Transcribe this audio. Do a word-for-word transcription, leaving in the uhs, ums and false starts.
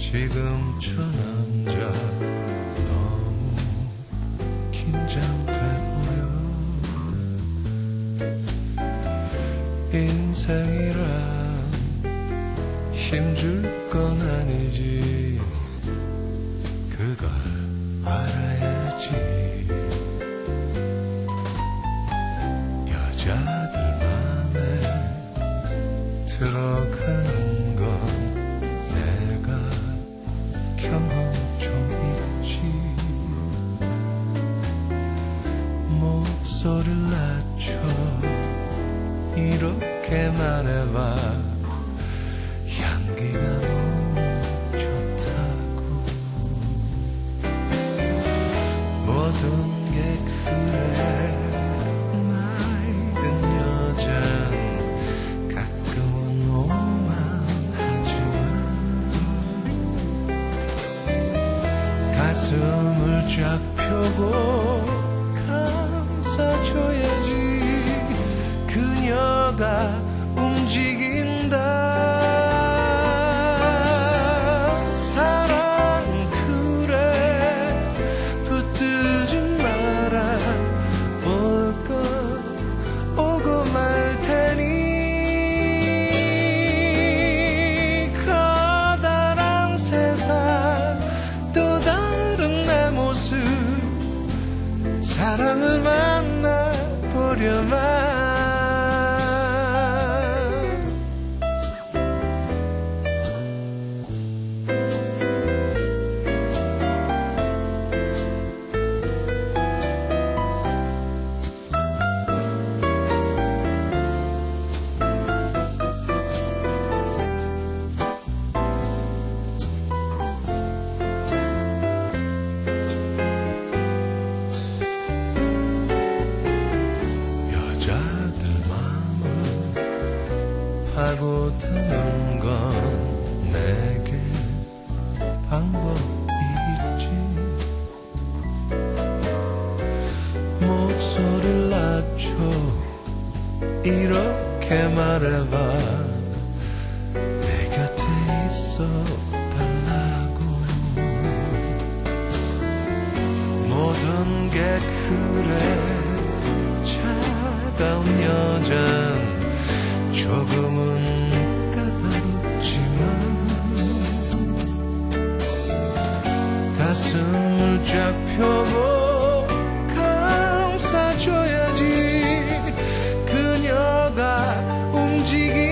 지금 저 남자 너무 긴장돼 보여. 인생이란 힘줄 건 아니지, 그걸 알아야지. 여자들 맘에 들어가는 건 내가 경험 좀 있지. 목소리를 낮춰 이렇게 말해봐. 향기가 너무 좋다고. 모든 게 그래 나이든 여잔 가끔은 오만하지만 가슴을 쫙 펴고 감싸줘야지. 그녀가 움직인다. 사랑 그래 붙들지 마라. 올 것 오고 말 테니. 커다란 세상 또 다른 내 모습 사랑을 만나보려만. 파고드는 건 내게 방법이 있지. 목소리를 낮춰 이렇게 말해봐. 내 곁에 있어 달라고. 모든 게 그래 차가운 여잔 조금은 까다롭지만 가슴을 쫙 펴고 감싸줘야지. 그녀가 움직이